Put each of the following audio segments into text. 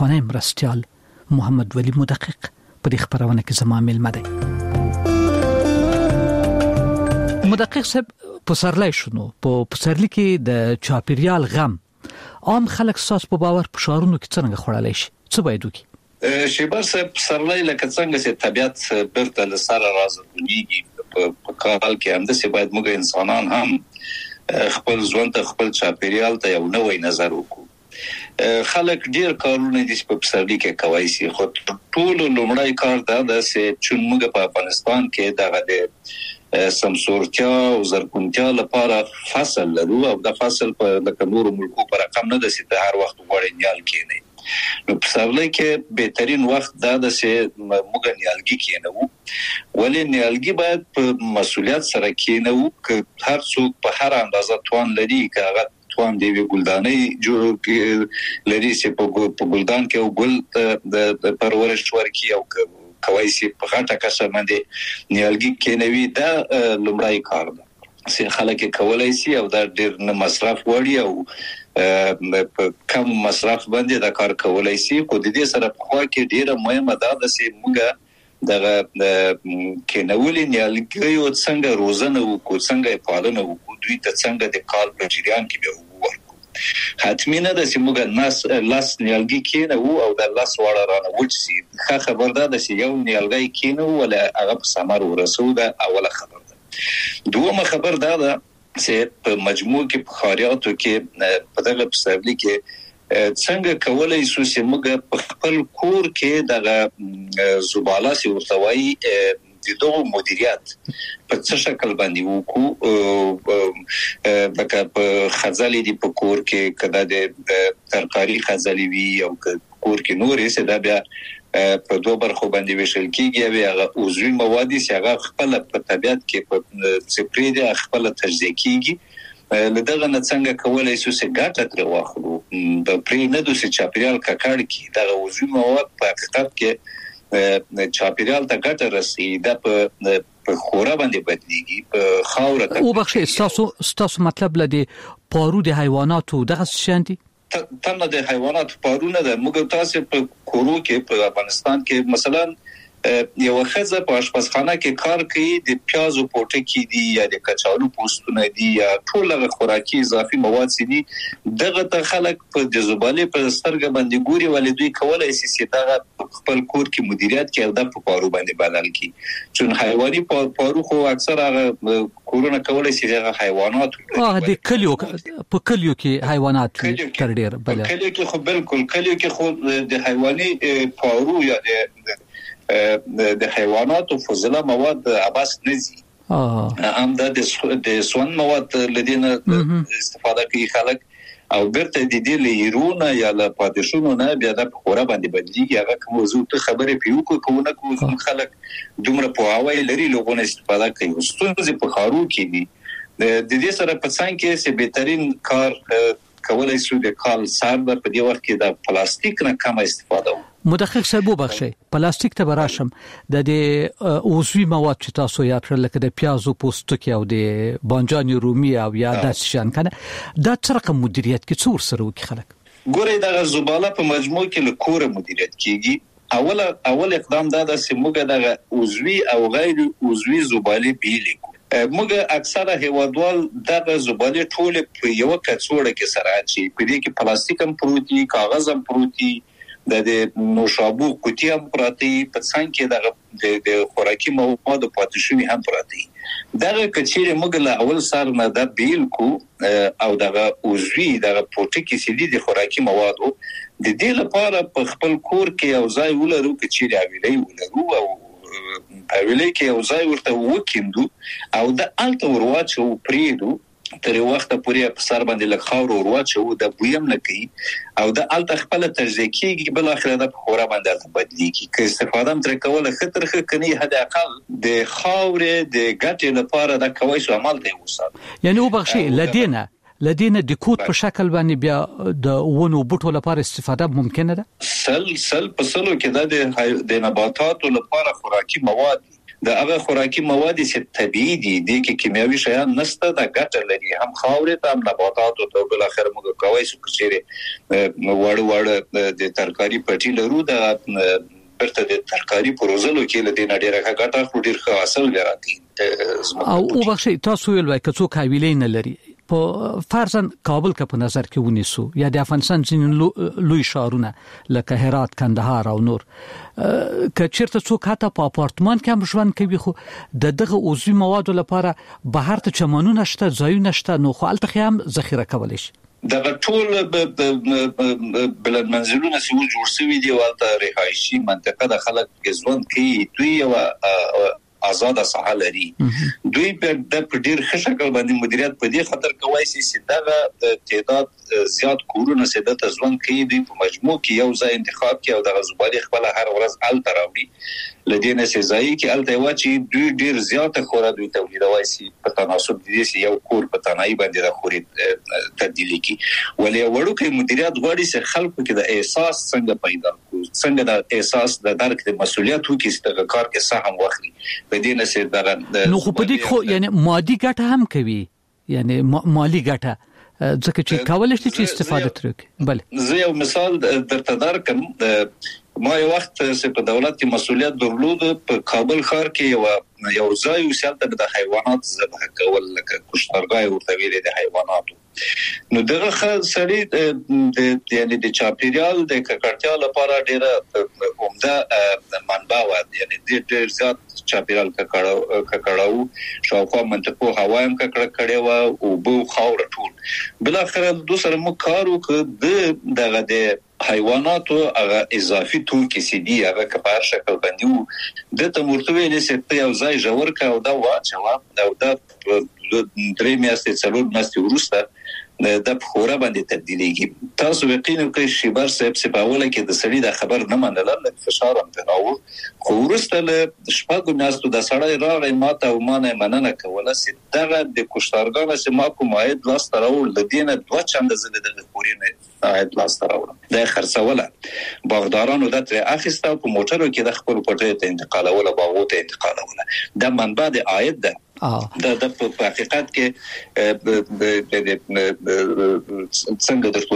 خانه مرستیال محمد ولی مدقق په دې خبرونه کې زما ملمه دی. مدقق صاحب پسرلی شنو په پسرلی کې د چاپیریال غم عام خلک ساس په باور په شارونو کې څنګه خړلای شي؟ څه باید وکړي؟ شیبر صاحب پسرلی لکه څنګه چې طبيعت برته لسره راځي په کال کې هم د څه باید موږ انسانان هم خپل ژوند ته خپل چاپیریال ته یو نوې نظر وکړو. خلک ډیر کارونه دي په پسرلی کې کوي سي خو ټول لومړی کار دا ده چې چون موږ په افغانستان کې دغه د سمسورتیا او زرګونتیا لپاره فصل لرو او د فصل په د نورو ملکو پر رقم نه ده چې هر وخت غوړې نیال کېنه. نو پسرلی کې بهترین وخت دا ده چې موږ نیالګي کېنو ولې نیالګي باید په مسؤلیت سره کېنو ک هر څوک په هر اندازه توان لري کاغه توان دی ګلدانې جوړ لري چې په ګلدان کې او ګل د پرورش ورکی او کوي چې په غټه کسه باندې نیالګي کېنوي دا لومړی کار ده چې خلک کولای شي او دا ډیر نه مصرف وړي او په کم مصرف باندې دا کار کولای شي خو د دې سره په خوا کې ډیره مهمه ده چې موږ دغه کېنولې نیالګي او څنګه روزنه وکړو څنګه پالنه وکړو دوی ته څنګه د کال په جریان کې به ورکو. حتمی نه ده چې موږ لاس نیالګي کېنو او د لاس وړه رانه وچسي ښه خبر ده چې یو نیالګي کېنو ولا هغه په ثمر ورسو ده اوله خبر ده. دومره خبر ده چې په مجموع کې په خاریاتو کې په دغه پسرلی کې څنګه کولای شو چې موږ په خپل کور کې دغه زباله سي ورتوي د دوه مدیریت په څه شکل باندې وکړو لکه په خزالې دی په کور کې کدا د ترکاری خزالې وی او کور کې نورې څه دا بیا په دوه برخو باندې وشل کیږي او هغه عضوي مواد چې هغه خپل په طبيعت کې په سپری دي خپل تجزیه کیږي لدغه نه څنګه کولای شو چې ګټه تر واخلو د پری نه د چاپیریال ککړ کې دغه عضوي مواد په حقیقت کې چاپیریال ته ګټه رسي دا په خورا باندې بدليږي په خاور ته او بخښه ستاسو مطلب لدی پارو د حیواناتو دغه شانتي تم د حیواناتو پارونه د موږ تاسو په کورو کې په افغانستان کې مثلا یو خزه په آشپزخانه کې کار کوي د پیازو پوټکی دي یا د کچالو پوستونه دي یا ټول خوراکي اضافي مواد دي دغه ته خلک په د زباله په سترګ باندې ګوري ولې دوی کولای شي چې دغه خپل کور کې مدیریت کوي او د پارو باندې بدل کی چون حیواني پارو خو اکثر هغه کورونه کولای شي هغه حیوانات د کلیو په کلیو کې حیوانات تر ډیر بل کلیو کې خو بالکل کلیو کې خو د حیواني پارو یا د حیواناتو فضله مواد عباس نزي هم د سون مواد لدينا استفاده کوي خلک او برته د دې لیرونه یا له پادشونو نه بیا د خورا باندې بدلیږي هغه کوم موضوع ته خبره پیو کوونه کوم خلک دومره په هواي لري لغونه استفاده کوي ستونزې په خارو کې دي د دې سره په څنګه کې چې بهترین کار کولای شو د کال سر په دې وخت کې د پلاستیک نه کم استفاده مدقق صاحب وبخښئ پلاستیک ته براشم د عضوي مواد چې تاسو یاد کړل لکه د پیازو پوستکی او د بانجان رومي او یا د شان کنه دا څه رقم مدیریت کې څور سره وکړي خلک ګوري د زباله په مجموع کې له کوره مدیریت کیږي اول اقدام دا د سیموګه د عضوي او غیر عضوي زباله بیلیکو موږ اکثره هیوادوال دغه زباله ټول په یو کڅوړه کې سره اچي په دې کې پلاستیک هم پروتي کاغذ هم پروتي د نوشابو قوتي هم پراتی په څنګه کې د خوراکي مواد پاتې شوی هم پراتی دغه کچېره موږ له اول سره نه د بیل کو او دغه عضوي دغه پروتیکي سيدي د خوراکي موادو د دې لپاره په خپل کور کې او ځای ولرو کچېره ویلې ولرو او ویلې کې او ځای ورته وکیندو او د الته ورواچو پریدو تر وخت پورې په سر باندې لږ خاور ورواچو د بویم نه کوي او د الته خپل تجزیه کیږي بل اخر د خورا باندې بدلیږي که استفاده تر کوله خطر کني حد اقل د خاور د ګټې لپاره د کوي شو عمل دی وسات یعنی وبخښي لدينا د کوټ په شکل باندې بیا د ونو بوټو لپاره استفاده ممکنه ده سل په سلو کې د نباتاتو لپاره خوراکي مواد د هغه خوراکي مواد چې طبيعي دي د کیمیاوي شیان نشته د ګټه لري هم خاورې ته هم نباتاتو ته بل اخر موږ کوي چې وړ د ترکاری پټي لرو د برته د ترکاری پروزلو کې له دې نړۍ راغټه خو ډیر ښه حاصل لري او وبخښي تاسو ویل وای کڅو حویلې نه لري په فرضاً کابل کا په نظر کې ونیسو یا د افغانستان ځینې لوی شهرونه لکه هرات کندهار او نور کچیرته څوک حتی په اپارتمان کې هم ژوند کوي خو دغه عضوي موادو لپاره بهر ته چمنونه شته ځایونه شته نو خو الته هم ذخیره کولای شي د ټول بلد منزلونه چې جوړ شوی دي والته رهایشي منطقه د خلک ژوند کوي دوی او آزاد ساحه لري دوی په د ډیر ښه شکل باندې مدیریت په دې خاطر کوي چې دغه تعداد زیات کورونه سده ځوان کوي دوی په مجموع کې یو ځای انتخاب کوي او د غزبالي خپل هر ورځ ال تراوړي لدينا سزای کې ال ته واچي دوی ډیر زیات خورا دوی تولیدوي سي په تناسب دي چې یو کور په تنهایی باندې د خوري تبدیلی کی ولې وړو کې مدیریت غواړي چې خلکو کې د احساس څنګه پیدا کو څنګه د احساس د درک د مسولیت وکړي چې د کار کې سهم واخلي بدینه سي دغه نو خو په دې خو یعنی مادي ګټه هم کوي یعنی مالی ګټه ځکه چې کولای شي چې استفاده ترې بله زه یو مثال درته درکم ما یو وخت چې په دولت کې مسولیت درلود په کابل ښار کې یو ځای وسالته د حیوانات ذبح کول لکه کشتارګای ورته ویل د حیواناتو نو دغه خلک یعنی د چاپیریال د ککړتیا لپاره ډیره عمده منبع و یعنی ډیر زیات چاپیریال ککړاو شاوخوا منطقو هوا هم ککړه کړي و او بو خاور ټول بل اخر دوسر مو کارو ک دغه د حیواناتو هغه اضافي توکي سي دي هغه کبار شکل باندې د تمورتوي لسه یو ځای جوړ کا او دا واچوا دا درې میاشتې څلور میاشتې ورسته د خورا باندې تبدیلیږي تاسو یقینا کوي شیبر صاحب سپاوله کې د سړي د خبر نه منل لکه فشار هم تراو خو ورسته له شپږو میاشتو د سړی راغی ماته او مانه مننه کوله چې دغه د کوشتارګانو چې ما کوم عاید لاس تراو لدینه دوه چنده زله د پورینه عاید لاس تراو د خرڅوله باغدارانو د تر اخیسته په موټرو کې د خپل پټه ته انتقالوله باغو ته انتقالوله د منبع د عاید ده د په حقیقت کې څنګه درته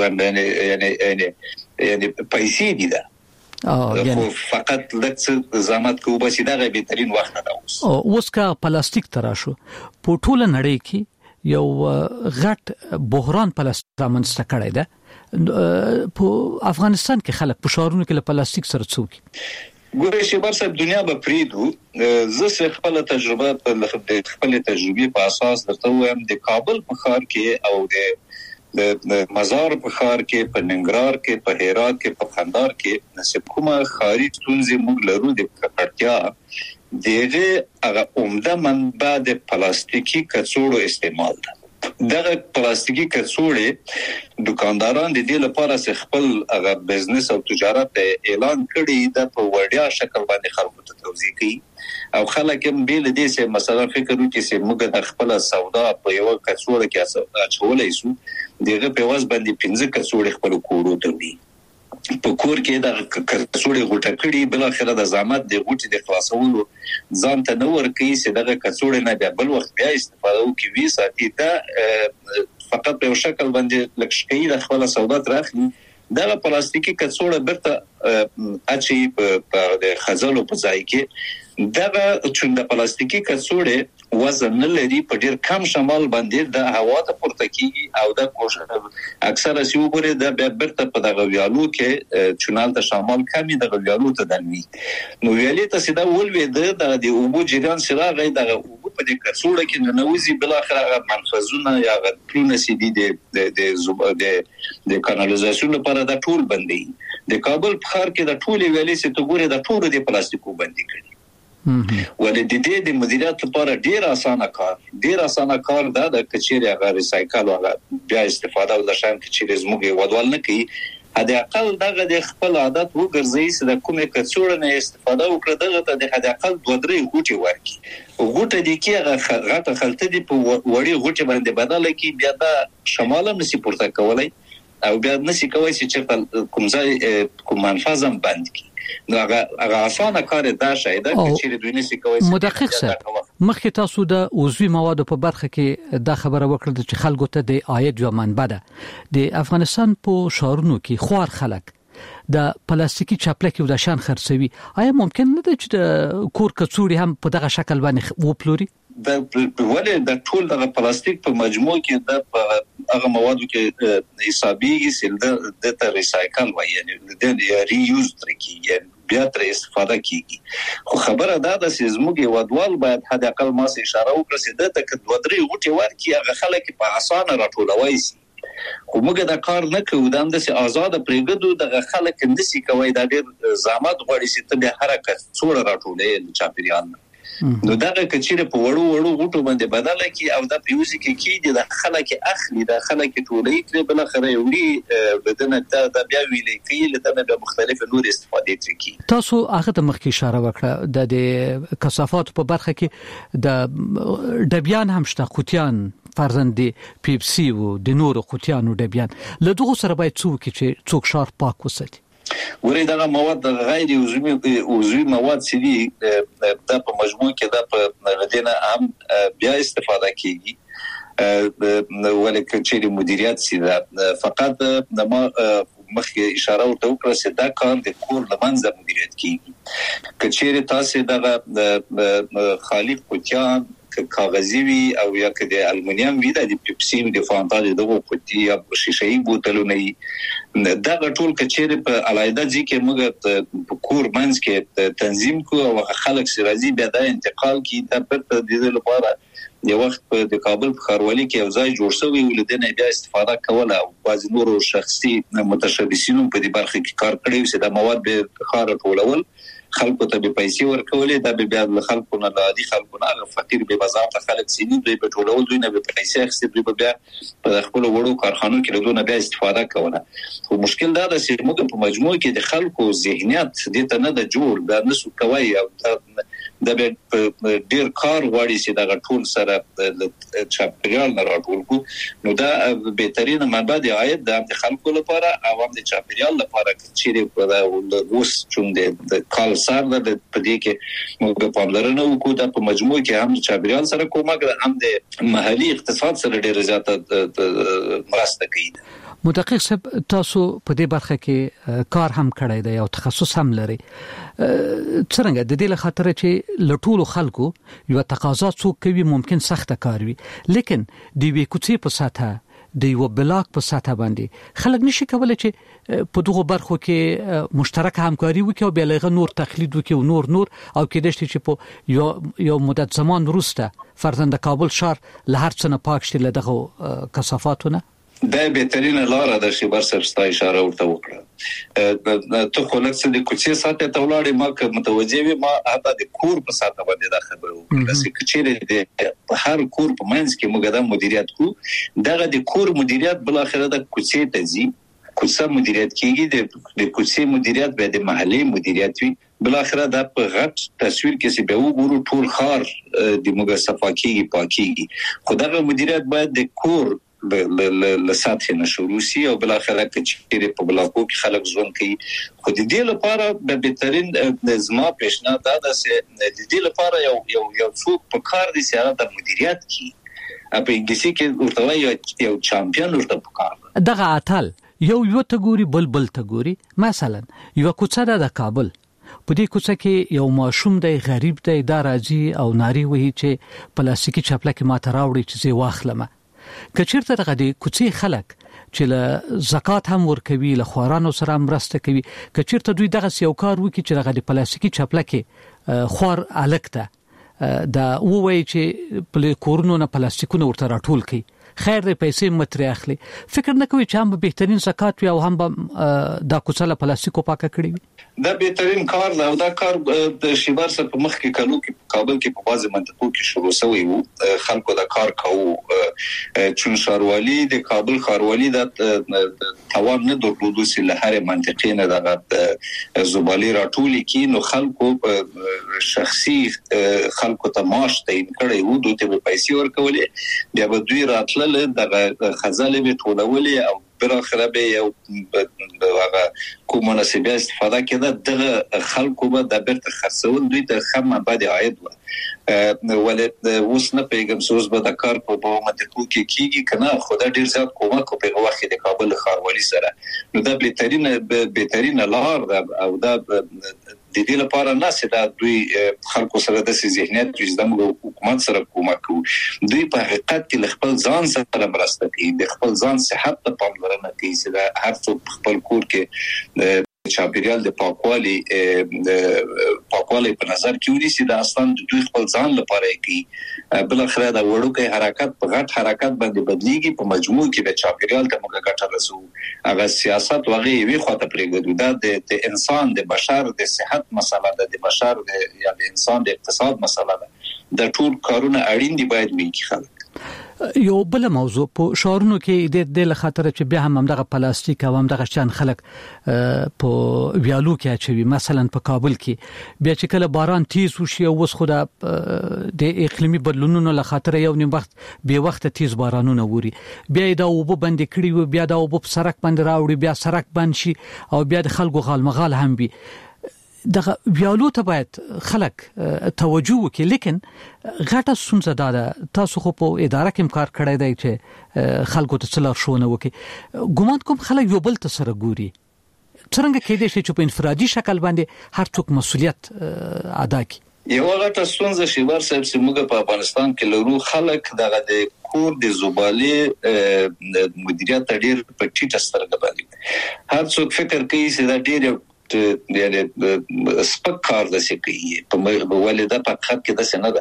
یعنی پیسې دي دا یعنی فقط لکه زحمت کو بس دا بهترین وخت دا اوس کا پلاستیک تراشو په ټوله نړۍ کې یو غټ بحران پلاستیک رامنځته کړی ده په افغانستان کې خلک په شهرونو کې له پلاستیک سره څوک ګورې چې برسه دنیا به پریدو زه خپل تجربه خپل تجربه په اساس درته وایم د کابل په ښار کې او د مزار په ښار کې په ننګرهار کې په هرات کې په کندهار کې نسب کومه خاري ستونزې موږ لرو د ککړتیا دغه هغه عمده منبع د پلاستیکي کڅوړو استعمال ده دغه پلاستیکي کڅوړې دکانداران د دې لپاره چې خپل هغه بزنس او تجارت اعلان کړي د په وړیا شکل باندې خلکو ته توضیح کوي او خلک هم بیل دي چې مثلا فکر وکړي چې موږ د خپل سودا په یو کڅوړه کې اچولای شو دغه په واس باندې 15 کڅوړې خپل کوړو ته وي په کور کې د کڅوړې غوټه کړي بل اخر د زحمت د غوټې د خلاصولو ځان ته نو ورکي چې دغه کڅوړې نه بل وخت بیا استفاده وکړي ساتي دا فقط په شکل باندې لکشکې د خپل سودا ترخلي دغه پلاستیکي کڅوړه برته اچي په د خزلو په ځای کې دغه چې د پلاستیکي کڅوړې وزن لري په ډیر کم شمال باندې د هوا ته پورته کیږي او د کوشش اکثره سی وګوره د برته په دغه ویالو کې چونال ته شمال کمی د ویالو ته دلوي نو ویالې ته سیده ولوي د اوبو جریان سره غي د اوبو په دې کڅوړه کې نوځي بل اخر منفذونه یا غټونه سي دي د کانالیزاسیون لپاره د ټول بندي د کابل په ښار کې د ټول ویالې سي ته ګوره د ټول د پلاستیکو بندي کړي ولې د مدیریت لپاره ډیر اسانه کار دا د کچېری هغه ریسایکل او بیا استفاده ول شان کچېری زموږ ودوال نه کوي هدا اقل دغه د خپل عادت وګرځي چې د کومه کڅوړه نه استفاده وکړه دغه د هدا اقل 2-3 غوټي ورکی غوټه دي کې غټه خلته دي په وړي غوټي باندې بدله کی بیا د شماله نسی پورته کولای او بیا نسی کوي چې کوم ځای کوم منفذم بند کی نو هغه اسانه کار دا شي دا چې دوی نشي کوي. مدقق صاحب مخکې تاسو د عضوي موادو په برخه کې دا خبره وکړه چې خلکو ته د عاید یو منبع ده. د افغانستان په شهرونو کې خوار خلک د پلاستیکي چاپلکي د شان خرڅوي. آیا ممکن نه ده چې د کور کڅوړي هم په دغه شکل باندې وپلوري؟ د ولې د ټول د پلاستیک په مجموع کې د هغه موادو کې حسابيږي چې د ته ریسایکل وایي، یعنی د ری یوز ترکیږي، بیا تر استفاده کیږي. خو خبره دا ده چې زموږ ودوال باید حد اقل ما سه اشاره وکړي چې د تک دوه درې غوټي ورکی هغه خلک په اسانه راټولوي سي. خو موږ دا کار نه کوو، دا د سي آزاد پرېګدو د خلک اندسي کوي دا ډېر زحمت غواړي چې ته به حرکت څوړه راټولې چاپیریال. نو دا کچېره په وړو غوټو باندې بدله کی او دا پیوزي کې د خلک اخلي د خلک ټولې تر بل خره وړي بدنه دا بیا ویلې کې له د مختلف نور استفادې ترکی. تاسو هغه د مخکې اشاره وکړه د کثافات په برخه کې د ډبیان هم شته، قوتیان فرزند پیپسي او د نور قوتیانو ډبیان له دغه سره باید څوک شار پاک وساتي. ورې دا مواد غیر عضوي مواد چې دي د په مجموع کې د په ردینه هم بیا استفاده کیږي، ولکه چې مدیریت سي دا فقط د مخکې اشاره وکړه چې دا کار د کور لمنځه مدیریت کیږي. کچېره تاسو د خالي قوتیان کاغذي وي او یا که د المونیم وي د پیپسي د فانټا دغه قوتي یا شیشه‌ای بوتلونه دا ټول کچېره په علایده ځکه موږ په کور منځ کې تنظیم کو او خلک سرازي بیا د انتقال کی د په دې لپاره یو وخت د کابل په خاروالي کې یو ځای جوړ شوی ولدنه بیا استفاده کوله او بعض نور شخصي متشبثینو په دې برخه کې کار کړی چې د مواد به خار ټولول خلکو ته به پیسې ورکولې دا به بیا د خلکو نه عادي خلکو نه فقیر به بازار ته خلک سینې دوی په ټولول دوی نه به پیسې اخستې دوی به بیا په خپل وړو کارخانو کې له بیا استفاده کوله. خو مشکل دا ده چې موږ په مجموع کې د خلکو ذهنیت دې ته نه د جوړ دا نسو کوي او د ډیر کار غواړي چې دا ټول سره د چاپیریال نه راټول کو. نو دا بهترین منبع د عاید د خلکو لپاره او هم د چاپیریال لپاره چې د اوس چون د کال سره د پدې کې موږ په پاملرنه وکړو د په مجموع کې هم چاپیریال سره کومک هم د محلي اقتصاد سره ډیر زیاته مرسته کوي. مدقق صاحب تاسو په دې برخه کې کار هم کړی دی او تخصص هم لري. څنګه د دې له خاطر چې لټول خلکو یو تقاضا څوک کوي ممکن سخت کار وي، لیکن د وی کوڅې په ساته د یو بلاک په ساته باندې خلک نشي کولای چې په دغه برخو کې مشترک همکاري وکړي او بیا له نور تقلید وکړي او نور او کې دشت چې په یو مدت زمان وروسته فرزند کابل شهر له هر څه نه پاک شي له دغه کثافاتونه. دا بهترینه لار ده چې برسر ستا اشاره ورته وکړه. ته خو لکه د کوڅې ساته ته ولاړې ما که متوجه وي ما هغه د کور په ساته باندې دا خبره وکړه چې کچېره د هر کور په منځ کې موږ د مدیریت کو دغه د کور مدیریت بل اخره د کوڅې ته ځي کوڅه مدیریت کیږي د کوڅې مدیریت به د محلي مدیریت وي بل اخره د په غټ تصویر کې چې به وګورو ټول خار د موږ صفاکیږي پاکيږي. خو دغه مدیریت باید د کور له سطح نه شروع شي او بل اخره چې په بلاکو کې خلک ژوند کوي. خو د دې لپاره د بهترین زما پیشنهاد دا ده چې د دې لپاره یو څوک په کار دي چې هغه د مدیریت کی په انګلیسي کې ورته یو چامپیون ورته په کار دغه اتل یو ته ګوري بلبل ته ګوري. مثلا یو کوڅه د کابل په دې کوڅه کې یو ماشوم دی غریب دی دا راځي او ناری وهي چې پلاستیکي چپلکه ماته راوړي چې زه واخلم. کچیرته دغه د کوڅې خلک چې له زکات هم ورکوي له خوارانو سره مرسته کوي کچیرته دوی دغه یو کار وکړي چې دغه د پلاستیکي چپلکه خوار الکته دا وایي چې په کورونو نه پلاستیکونه ورته راټول کړي خیر دې پیسې متري اخلي. فکر نه کوي چې هم بهترین زکات وي او هم دا کوڅه له پلاستیکو پاکه کړی وي. دا بهترین کار دی او دا کار د شیبر سره په مخ کې کلو کې کابل کې په بازي منطقو کې شروع شوی وو. خلکو دا کار کوو چون شاروالي د کابل خاروالي د توان نه درلودو چې له هر منطقې نه د زبالي راټولي کې نو خلکو شخصي خلکو ته معاش تعیین کړي وو دوی ته پیسې ورکولې بیا به دوی راتل دغه خزانه به ټولولې او بل اخر به یو هغه کوم مناسبه استفاده کړه د خلکو به د بیرته خرڅول دوی ته خمه بعد عاید ولې اوس نه پیغام سوز به د کار په منطقو کې کیږي کنه خدای ډیر زیات کومک په وخت د کابل ښاروالي سره نو دا بهترین لار او دا د دې لپاره نه چې دا دوی خلکو سره د ذهنیت چې د حکومت سره کومک کوي دوی په حقیقت کې خپل ځان سره مرسته کوي د خپل ځان صحت ته پاملرنه کوي چې دا هر څوک خپل کور کې چاپیریال د پاکوالي په نظر کې ونیسي دا اصلا د دوی خپل ځان لپاره کوي بل اخر دا وړوکی حرکت په غټ حرکت باندې بدلیږي په مجموع کې د چاپیریال ته موږ ګټه رسو هغه سیاست وغه وی خواته پرېږدو دا د انسان د بشر د صحت مسله ده د بشر یا د انسان د اقتصاد مسله ده د ټول کارونه اړین دي باید وکړي خلک یو بل موضوع په شهرونو کې د خاطر چې بیا هم دغه پلاستیک او هم دغه شان خلک په ویالو کې اچوي مثلا په کابل کې بیا چې کله باران تیز وشي او وس خو د اقلیمي بدلونونو له خاطر یو نیم وخت به وخت تیز بارانونه ووري بیا دا وب بند کړي و بیا دا وب سرک باندې راوړي بیا سرک بند شي او بیا د خلکو غالمغال هم وي دغه ویالو ته باید خلک توجه وکړي لیکن غټه ستونزه ده تاسو خو په اداره کې کار کړی دی چې خلکو ته څلور شونه وکړي ګومان کوم خلک یو بل ته سره ګوري څنګه کېدای شي چې په انفرادي شکل باندې هر څوک مسؤلیت ادا کړي یو غټه ستونزه چې ورسره چې موږ په افغانستان کې لرو خلک دغه د کور د زباله مدیریت ډیر په ټیټه سترګه باندې هر څوک فکر کوي چې دا ډیر یعنی سپک کار دسي کوي په ولدا په خط کې دسه نه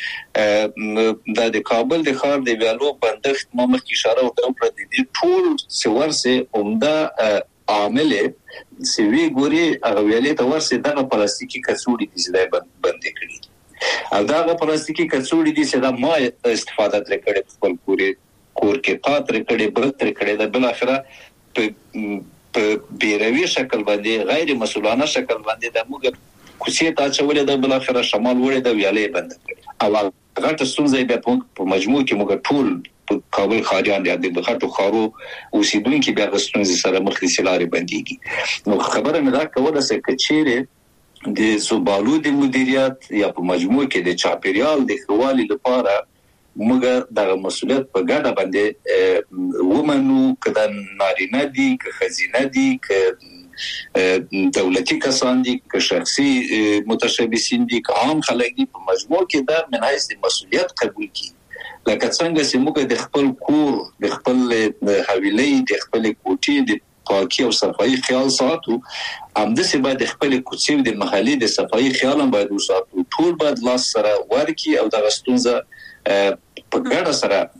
ده د کابل د ښار د ویالو بندښت مخ کی اشاره وکړه د دې ټول سورسه عمده عامل سوي ګوري هغه ویلې ته ورسه دغه پلاستیکي کڅوړي دي چې بند کړي او دغه پلاستیکي کڅوړي دي چې دا ما استفاده کړې خپل کور کې پاتره کړې برتر کړې د بل اخره په بیروي شکل باندې غیر مسؤلانه شکل باندې د موږ کوڅې ته چولې د بل اخره شمال وړې د ویالې بند کړې او غټه ستونزه به په مجموع کې موږ ټول په کابل خاریان د غټو خارو اوسیدونکو بیا د ستونزې سره مخ دي سلاري باندېږي نو خبره مې دا کوله چې کچېره د زبالو د مدیریت یا په مجموع کې د چاپیریال د خوالي لپاره موږ د مسؤلیت په ګډه باندې ومنو کله نارینه دي که خزینه دي که دولتي کسان دي که شخصي متشبثین دي که عام خلک دي په مجموع کې دا من حیث مسؤلیت قبول کړي لکه څنګه چې موږ د خپل کور د خپل حویلې د خپل کوټې د پاکي او صفایي خیال ساتو همداسې باید خپل کوڅې د محلي د صفایي خیال هم باید وساتو ټول باید لاس سره ورکی او د غستونزه په ګډه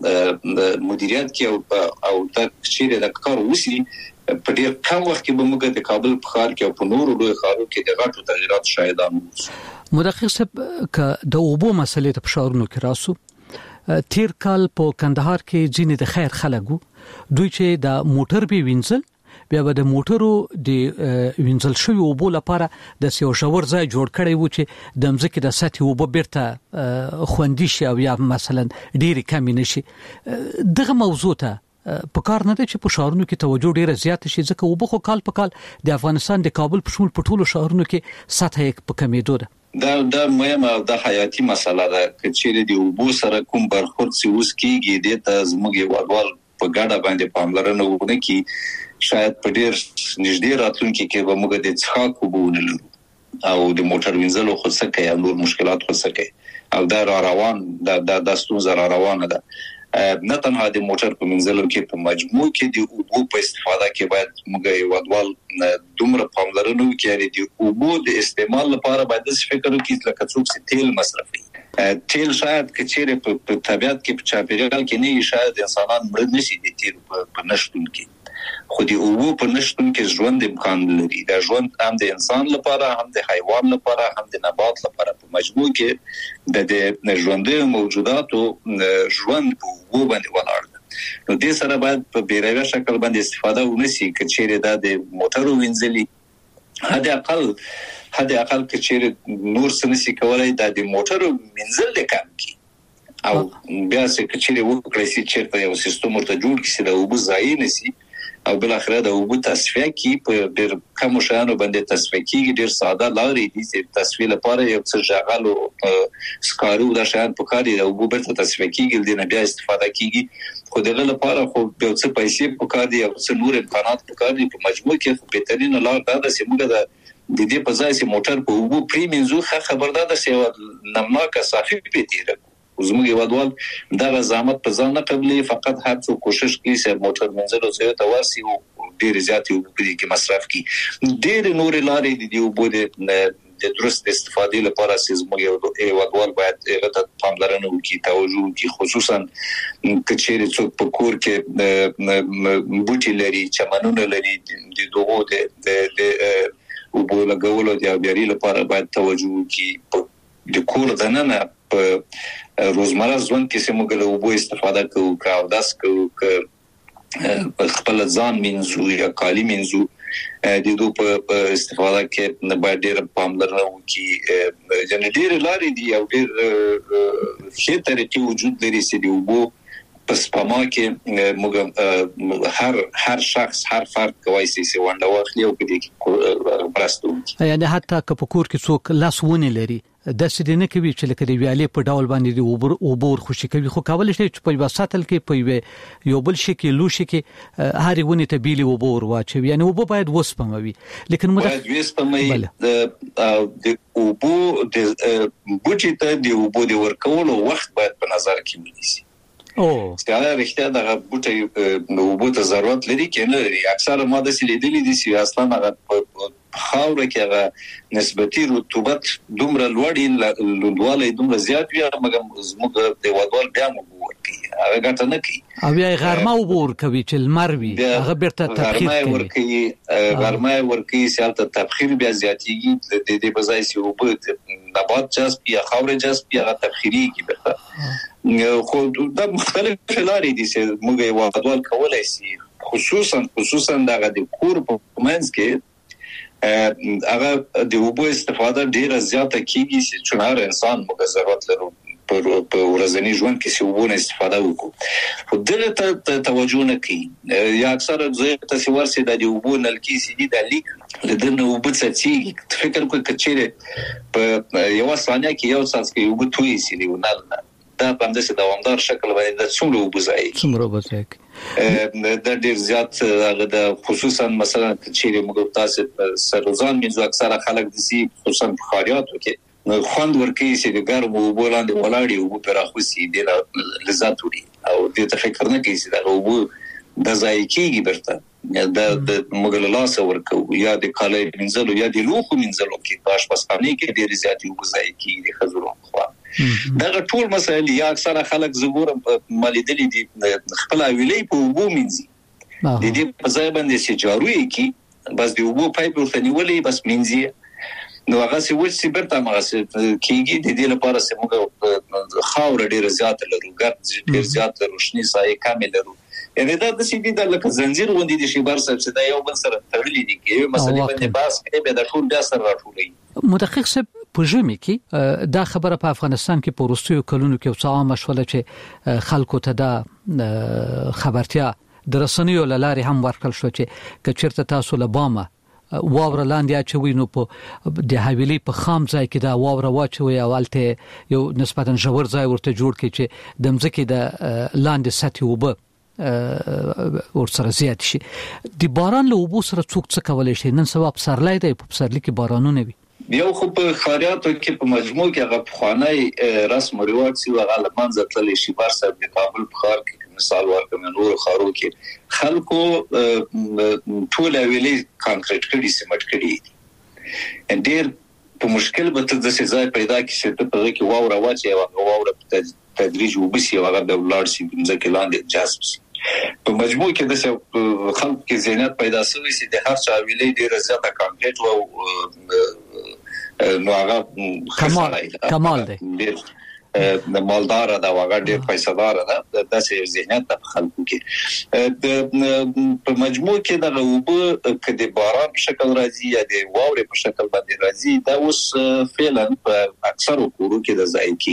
سره مدیریت کې او د چیرې د کار وسی په ډیر کم وخت کې به موږ د کابل په ښار کې او په نورو لوی ښارونو کې د غټو تغیرات شاهدان وو مدقق صاحب ک د اوبو مسلې ته په شهرونو کې راسو تیر کال په کندهار کې ځینې د خیر خلکو دوی چې د موټر به وینځل بیا به د موټرو د وینځل شوی اوبو لپاره د سیو شاور ځای جوړ کړی و چې د مځکې د سطح اوبو بیرته خوندي شي او یا مثلا ډېری کم نشي دغه موضوع ته په کار نه دی چې په شهرونو کې توجه ډیره زیات شي ځکه اوبو خو کال په کال د افغانستان د کابل په شمول په ټولو شهرونو کې سطح یې په کمیدو ده دا مهمه او د حیاتي مسله ده چې د اوبو سره کوم برخورد سی اوس کیږي د تزموږي وړول په ګډه باندې پاملرنه وکړي کی شاید په ډیر نږدې راتلونکي کې به موږ د څښاک اوبه ونلرو او د موټر وینځلو خو څه کوي او نور مشکلات خو څه کوي او دا روان د ستونزه روانه ده نه تنها د موټر په وینځلو کې په مجموع کې د اوبو په استفاده کې باید موږ یو ډول دومره پاملرنه وکړو د اوبو د استعمال لپاره باید فکر وکړو لکه څوک چې تیل مصرفوي تیل شاید کچېره په طبيعت کې په چاپیریال کې نه شاید انسانان مړ نشي د تیل په نشټون کې خو د اوبو په نشټون کې ژوند امکان لري دا ژوند هم د انسان لپاره هم د حیوان لپاره هم د نبات لپاره په مجموع کې د ژوندۍ موجوداتو ژوند په اوبو باندې ولاړ نو دې سره باید په بیروي شکل باندې استفاده ونشي کچېره د موټرو وینځلي حد اقل کچېره نور سنسي کولای د موټرو وینځل د کم کی او بیا چې کچېره وکړي چې چیرته یو سیستم ورته جوړ کړي د اوبو ځای نسی او بل اخره د اوبو تصفیه کی په ډیر کم شانو باندې تصفیه کی ډیر ساده لارې دي چې تصفیه لپاره یو څه ژغل او سکارو د شان په کار دی د اوبو برته تصفیه کیږي د نه بیا استفاده کیږي خو دغه لپاره خو یو څه پیسې په کار دي او څه نور امکانات په کار دي په مجموع کې خو بهترین لار دا ده چې موږ د دې په ځای چې موټر په اوبو پریمینځو خبردار ده چې نمناکه صافي پیتیره زموږ یوادوال دا زحمت په ځان نه قبلي فقط هر څو کوشش کوي چې موټر منځلو ځای ته ورسي او ډیر زیات یو کې مصرف کوي ډیر نور لارې دي او بده د درست استفادې لپاره چې زموږ یوادوال باید هغه ته پاملرنه وکړي توجه وکړي خصوصا کچېرې څوک په کور کې بوټي لري چمنونه لري د دوغو د او بوله غولو د بیاري لپاره باید توجه وکړي د کور دننه په روزمره ژوند کې سمو له اوبو استفاده کوو او داس کوو ک خپل ځان منځو یا کالی منځو د دوی په استفاده کې نه باید ډېر پاملرنه وکړي یعنی ډېر لارې دي او ډېر ښه طریقې وجود لري چې د اوبو په سپما کې موږ هر شخص هر فرد کوي چې ونده واخلي او په دې کې برستو یعنی حتی که په کور کې څوک لاسونه لري د سړي نه کوي چې لکه د ویالې په ډول باندې د اوبور خوشي کوي خو کول شي چې په وساتل کې په یو بل شي کې لوشي کې هر ونه ته بیلی اوبور واچي یعنی اوبو باید وسپموي لیکن باید وسپموي د اوبو د بوټي ته د اوبو د ورکولو وخت باید په نظر کې ونیسي ستاره رښتیا دغه بوټي نو اوبو ته ضرورت لري کې نه لري اکثره ماده سلیدلې دي چې اصلا هغه خاوره کې هغه نسبتي رطوبت دومره لوړی لوندواله دومره زیات وي مګر زموږ د وادوال بیا مو ورکی هغه ګټه نه کوي او بیا غرمه وبور کوي چې المروي هغه بیرته تبخیر کوي غرمه ورکی سیالته تبخیر بیا زیاتیږي د دې بځای چې وبو نبات جذب یا خاوره جذب یا تبخیری کی به خو د مختلف لارې دي چې موږ وادوال کولای شي خصوصا دغه د کور په منځ کې هغه د اوبو استفاده ډیره زیاته کیږي چې چونهار انسان موږ ضرورت لرو په ورځنی ژوند کې چې اوبو استفاده وکړو خو دغه ته توجه نه کوي یا اکثره ځای ته ورسي د اوبو نلکی سي دي د لیک لدنه اوبو څخه فکر کوي کچېره په یو ثانیه کې یو څاڅ کې اوبو توي سي دی ونل دا په همدې دوامدار شکل باندې د څومره اوبو ځای د ډیر زیات هغه د خصوصا مثلا چې موږ تاسو سرزان منځو اکثره خلک دي خصوصا په خاریاتو کې خوند ورکوي چې د ګرمو اوبو لاندې ولاړی اوبو پر اخوسي د لذت وړي او د تفکر نه کوي چې دا اوبو د ځای کېږي برته د موږ له لاسه ورکو یا د کالای منځلو یا د لوخو منځلو کې پاش پسخانه کې ډیر زیات اوبو ځای کېږي د خزرو خوا دا ټول مسایل یا اکثره خلک زګورم مالیدلې دي خپل ویلې په اوبو منځي د دې په ځای باندې چې جاروي کی بس د اوبو پایپ ورته نیولې بس منځي نو هغه څه وڅ برته هغه کېږي د دې لپاره چې موږ خاور ډیر زیات لرو ګرد ډیر زیات روشنی سایه کامل لرو یعنی دا د سې دي د لکه زنجیر غوندي د شي بار سره چې دا یو بل سره تړلې دي کې مسلې باندې باس کې به د ټول بیا سره راټولې مدقق صاحب په ژمي کې دا خبره په افغانستان کې په وروستیو کلونو کې څه عامه شوله چې خلکو ته دا خبرتیا د رسنیو لارې هم ورکړل شو چې کچرته تاسو له بامه واوره لاندې اچوي نو په د حویلي په خام ځای کې دا واوره واچوي اولته یو نسبتا ژور ځای ورته جوړ کړي چې د مځکې د لاندې سطح وبه ورسره زیات شي د باران له وبو سره څوک څه کولای شي نن سبا په سرلای دی په سرلی کې بارانونه وي یو خو په خاریاتو کې په مجموع کې هغه خوانای رسم او رواج سی هغه لمنځه تللی شي بار صاحب د کابل په خار کې مثال ورکوم نور خارو کې خلکو ټول ویلي کانکریټ کړي سیمټ کړي ډېر په مشکل به د ځای پیدا کې چې په هغه کې واوره واچي او واوره په تدریج وبسي هغه د ولار سي ځکه لاندې جذب سي په مجموع کې د خلکو کې ذهنیت پیدا شوی چې د هر چا ویلي ډېر زیاته کانکریټ او نو هغه کمال دی د مالدار دا وغه ډېر پیسادار ده د داسې ذهنیت په خلکو کې په مجموع کې د اوبو کدي باران په شکل راځي یا د واورې په شکل باندې راځي دا اوس فعلا په اکثر کورو کې د ځای کېږي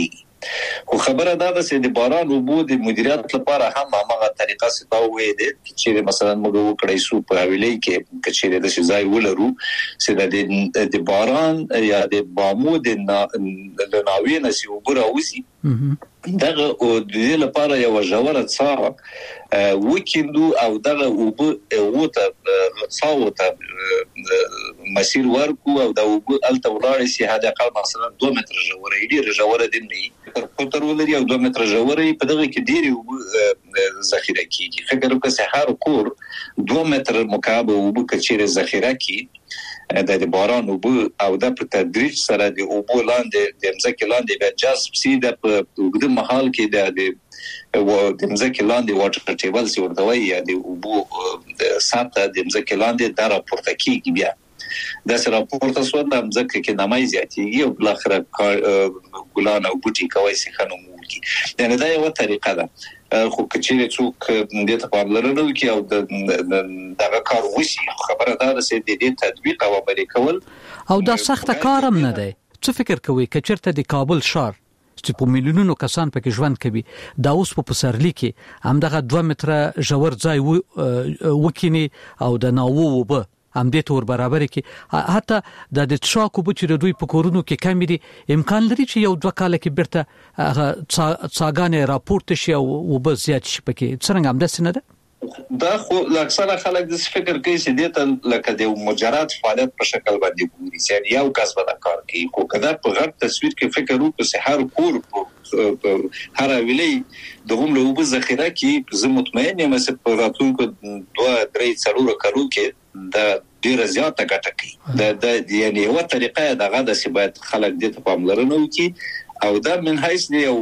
خو خبره دا ده چې د باران او بو د مدیریت لپاره هم هغه طریقه ستوي دي چې مثلا موږ وکړای سو په حواله کې چې د ځای ولرو چې د باران یا د بامو د ناوې نسی وګرا وسی دغه او د دې لپاره یو ژوره څا وکیندو او دغه وته څاوته مسیر ورکو او د الته ولاړ شي هدا قال مثلا 2 متر ژوره ډیر ژوره دي نه کوتر ولري او 2 متر ژوره په دغه کې ډیر ذخیره کیږي فکر وکړه سحر کور 2 متر مکعب او بکچیر ذخیره کی د باران او د په تدریج سره د اوبو لاندې د مځکې لاندې به جذب سي د وګړو محل کې د مځکې لاندې واټر ټیبل سي ورته وایي د اوبو سطح د مځکې لاندې د راپورته کیږي بیا د سره راپورته سو د مځکې کې نمای زیاتېږي او بل اخر ګلان او بوټي کوي سي خنوم کی یعنی دا یو طریقه ده خو کچېره څوک د ته پاملرنه کوي او دغه کار وشي خبره دا ده چې د دې تطبیق او عملي کول او دا سخت کارم نه دی څه فکر کوي کچرته د کابل شهر چې په میلیونونو کسان پکې ژوند کوي دا اوس په پسرلی کې هم دغه 2 متر ژور ځای وکینی او د ناوو وب هم دې تور برابر کې حتی د تشاکو بچره دوی په کورونو کې کم دي امکان لري چې یو 2 کال کې برته څاګانې راپورته شي او وب زیات شي پکې څنګه هم داسې نه ده دا خو اکثره خلک د فکر کوي چې دې لکه د مجرد فعالیت په شکل باندې ګوري چې یو کس به دا کار کوي خو کله په غټ تصویر کې فکر وکړو چې هر کور هر ویلي دغه له وب ذخیره کې زه مطمئن یم چې په راتلونکو 2-3 څلور کالو کې دا ډیر زیاته ګټه کوي د یعنی یو طریقه دغه د سبات خلک د پاملرنه وکي او دا من حیث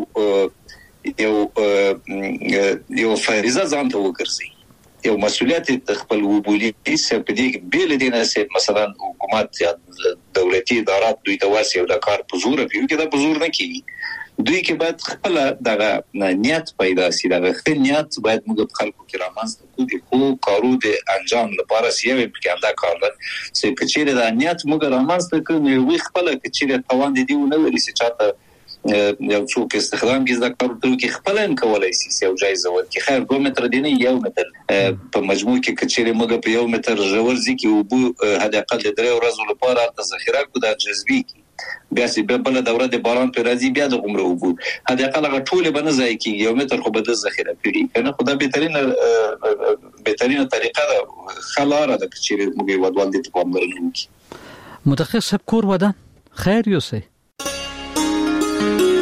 یو فریضه ځان ته وګرځي یو مسؤلیت خپل وبولي چې په دې بیل دینه چې مثلا حکومت یا دولتي ادارات دوی ته واسي او د کار په زور پیو کې دا په زور نه کیږي دوی کې باید خپل دغه نیت پیدا شي دغه خپل نیت باید موږ په خلکو کې رامنځته کوو خو کارو د انجام لپاره سیوي په دا کار ده چې کچېره د نیت موږ رامنځته کوو وي خپل کچېره توان دي نه لري چې چاته یو څوک استخدام کې ذکر ورته کې خپل ان کولای شي یو جایزه ورکړي خیر 2 متر دی نه 1 متر په مجموع کې کچېره موږ په 1 متر ژور ځکه او بو هدا اقل 3 ورځې لپاره د ذخیره کو د جذبي بیا چې بل دوره د باران پر راځي بیا د عمره وبو هدا اقل غټول به نه ځای کې 1 متر خو به د ذخیره کړي کنه خدای بهترینه طریقه ده خلاره د کچېره موږ ودوال دي په امرنه متخصص کور ودان خیر یوسه